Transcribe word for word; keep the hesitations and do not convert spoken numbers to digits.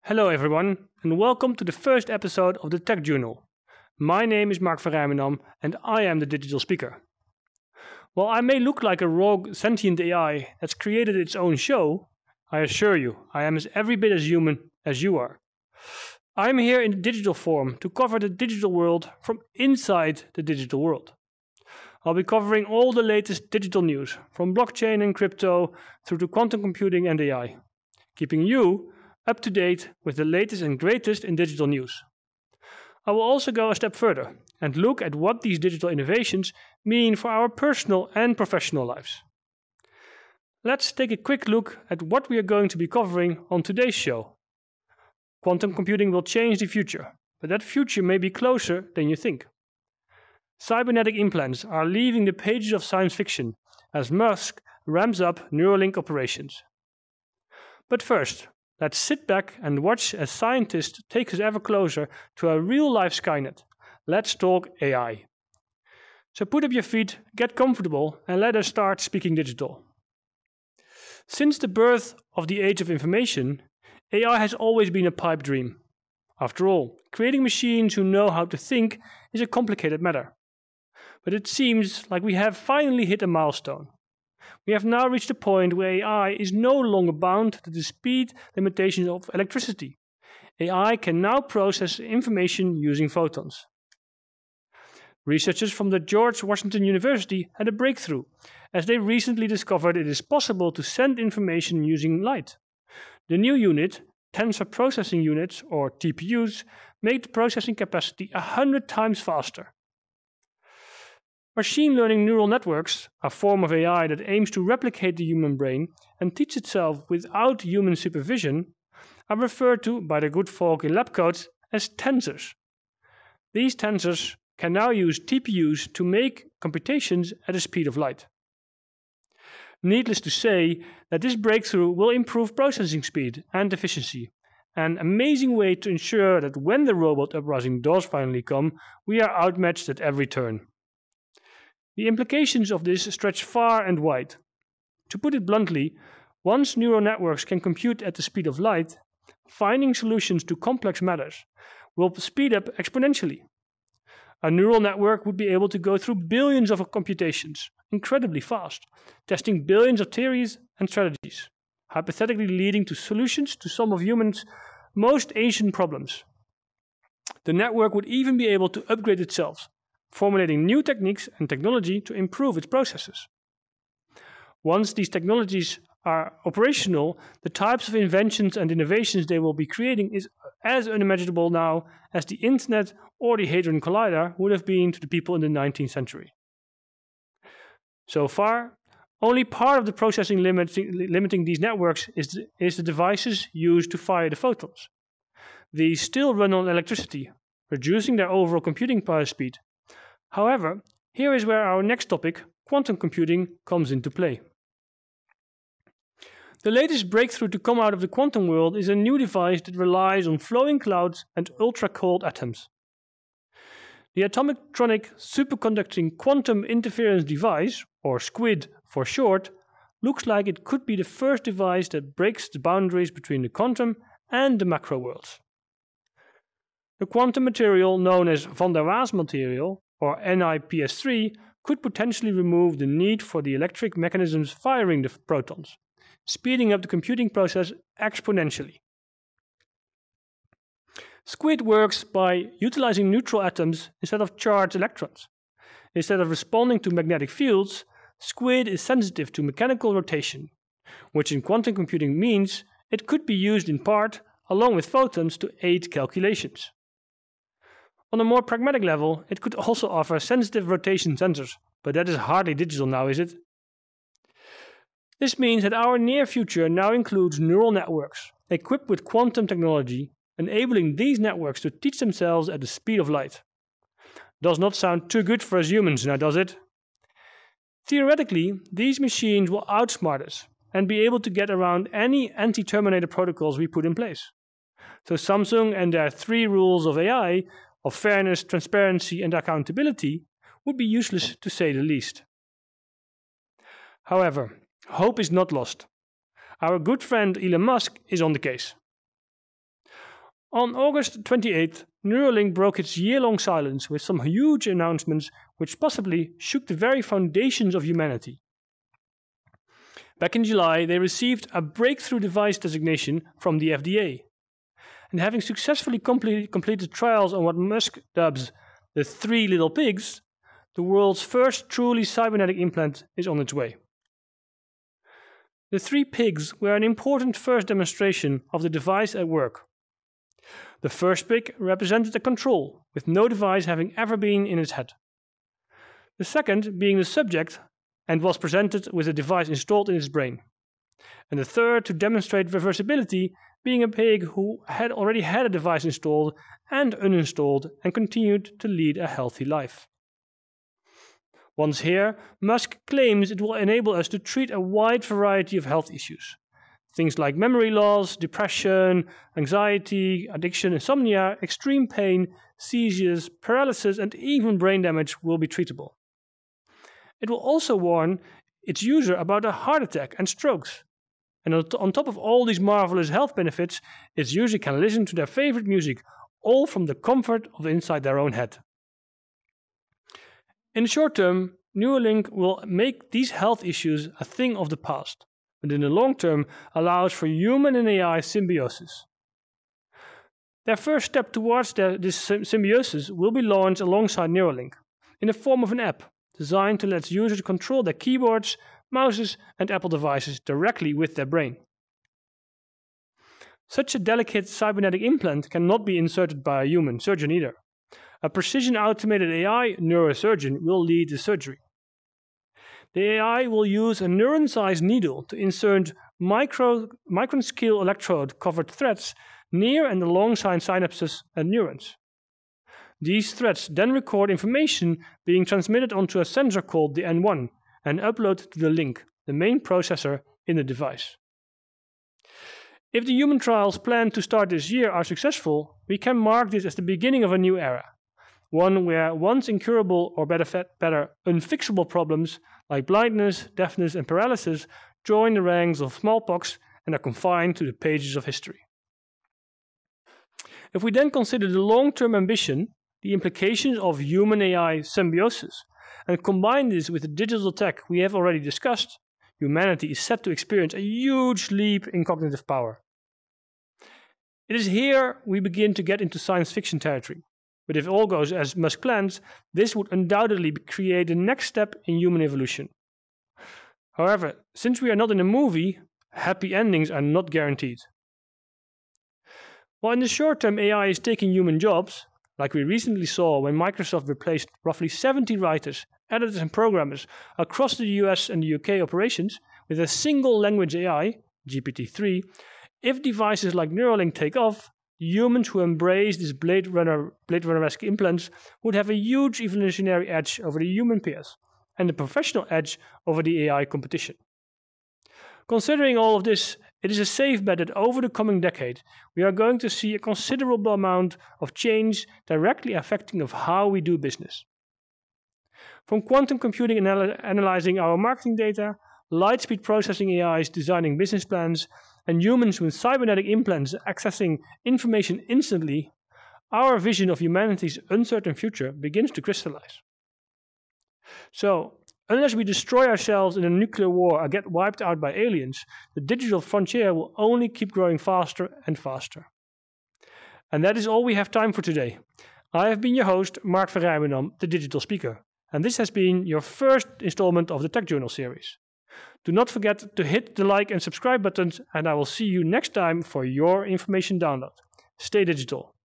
Hello everyone, and welcome to the first episode of the Tech Journal. My name is Mark van Rijmenam, and I am the digital speaker. While I may look like a rogue sentient A I that's created its own show, I assure you, I am as every bit as human as you are. I am here in digital form to cover the digital world from inside the digital world. I'll be covering all the latest digital news, from blockchain and crypto through to quantum computing and A I, keeping you up to date with the latest and greatest in digital news. I will also go a step further and look at what these digital innovations mean for our personal and professional lives. Let's take a quick look at what we are going to be covering on today's show. Quantum computing will change the future, but that future may be closer than you think. Cybernetic implants are leaving the pages of science fiction as Musk ramps up Neuralink operations. But first, let's sit back and watch as scientists take us ever closer to a real-life Skynet. Let's talk A I. So put up your feet, get comfortable, and let us start speaking digital. Since the birth of the age of information, A I has always been a pipe dream. After all, creating machines who know how to think is a complicated matter. But it seems like we have finally hit a milestone. We have now reached a point where A I is no longer bound to the speed limitations of electricity. A I can now process information using photons. Researchers from the George Washington University had a breakthrough, as they recently discovered it is possible to send information using light. The new unit, Tensor Processing Units, or T P Us, make the processing capacity a hundred times faster. Machine learning neural networks, a form of A I that aims to replicate the human brain and teach itself without human supervision, are referred to by the good folk in lab coats as tensors. These tensors can now use T P Us to make computations at the speed of light. Needless to say that this breakthrough will improve processing speed and efficiency, an amazing way to ensure that when the robot uprising does finally come, we are outmatched at every turn. The implications of this stretch far and wide. To put it bluntly, once neural networks can compute at the speed of light, finding solutions to complex matters will speed up exponentially. A neural network would be able to go through billions of computations, incredibly fast, testing billions of theories and strategies, hypothetically leading to solutions to some of humans' most ancient problems. The network would even be able to upgrade itself, formulating new techniques and technology to improve its processes. Once these technologies are operational, the types of inventions and innovations they will be creating is as unimaginable now as the Internet or the Hadron Collider would have been to the people in the nineteenth century. So far, only part of the processing limiting, limiting these networks is the, is the devices used to fire the photons. These still run on electricity, reducing their overall computing power speed. However, here is where our next topic, quantum computing, comes into play. The latest breakthrough to come out of the quantum world is a new device that relies on flowing clouds and ultra-cold atoms. The Atomic-Tronic Superconducting Quantum Interference Device, or SQUID for short, looks like it could be the first device that breaks the boundaries between the quantum and the macro worlds. The quantum material known as van der Waals material, or N I P S three, could potentially remove the need for the electric mechanisms firing the protons, speeding up the computing process exponentially. SQUID works by utilizing neutral atoms instead of charged electrons. Instead of responding to magnetic fields, SQUID is sensitive to mechanical rotation, which in quantum computing means it could be used in part along with photons to aid calculations. On a more pragmatic level, it could also offer sensitive rotation sensors, but that is hardly digital now, is it? This means that our near future now includes neural networks equipped with quantum technology, enabling these networks to teach themselves at the speed of light. Does not sound too good for us humans now, does it? Theoretically, these machines will outsmart us and be able to get around any anti-terminator protocols we put in place. So Samsung and their three rules of A I, of fairness, transparency, and accountability, would be useless to say the least. However, hope is not lost. Our good friend Elon Musk is on the case. On August twenty-eighth, Neuralink broke its year-long silence with some huge announcements which possibly shook the very foundations of humanity. Back in July, they received a breakthrough device designation from the F D A. And having successfully complete, completed trials on what Musk dubs the three little pigs, the world's first truly cybernetic implant is on its way. The three pigs were an important first demonstration of the device at work. The first pig represented a control, with no device having ever been in its head. The second being the subject, and was presented with a device installed in its brain. And the third, to demonstrate reversibility, being a pig who had already had a device installed and uninstalled and continued to lead a healthy life. Once here, Musk claims it will enable us to treat a wide variety of health issues. Things like memory loss, depression, anxiety, addiction, insomnia, extreme pain, seizures, paralysis, and even brain damage will be treatable. It will also warn its user about a heart attack and strokes. And on top of all these marvelous health benefits, its user can listen to their favorite music, all from the comfort of inside their own head. In the short term, Neuralink will make these health issues a thing of the past, but in the long term allows for human and A I symbiosis. Their first step towards their, this symbiosis will be launched alongside Neuralink, in the form of an app designed to let users control their keyboards, mouses, and Apple devices directly with their brain. Such a delicate cybernetic implant cannot be inserted by a human surgeon either. A precision automated A I neurosurgeon will lead the surgery. The A I will use a neuron-sized needle to insert micro, micron-scale electrode-covered threads near and alongside synapses and neurons. These threads then record information being transmitted onto a sensor called the N one and upload to the link, the main processor in the device. If the human trials planned to start this year are successful, we can mark this as the beginning of a new era, one where once incurable or better, better unfixable problems like blindness, deafness, and paralysis join the ranks of smallpox and are confined to the pages of history. If we then consider the long-term ambition, the implications of human-A I symbiosis, and combine this with the digital tech we have already discussed, humanity is set to experience a huge leap in cognitive power. It is here we begin to get into science fiction territory, but if all goes as Musk plans, this would undoubtedly create the next step in human evolution. However, since we are not in a movie, happy endings are not guaranteed. While in the short term A I is taking human jobs, like we recently saw when Microsoft replaced roughly seventy writers, editors and programmers across the U S and the U K operations with a single language A I, G P T three, if devices like Neuralink take off, humans who embrace these Blade Runner, Blade Runner-esque implants would have a huge evolutionary edge over the human peers, and a professional edge over the A I competition. Considering all of this, it is a safe bet that over the coming decade, we are going to see a considerable amount of change directly affecting of how we do business. From quantum computing anal- analyzing our marketing data, light-speed processing A Is designing business plans, and humans with cybernetic implants accessing information instantly, our vision of humanity's uncertain future begins to crystallize. So, unless we destroy ourselves in a nuclear war or get wiped out by aliens, the digital frontier will only keep growing faster and faster. And that is all we have time for today. I have been your host, Mark van Rijmenam, the Digital Speaker, and this has been your first installment of the Tech Journal series. Do not forget to hit the like and subscribe buttons, and I will see you next time for your information download. Stay digital.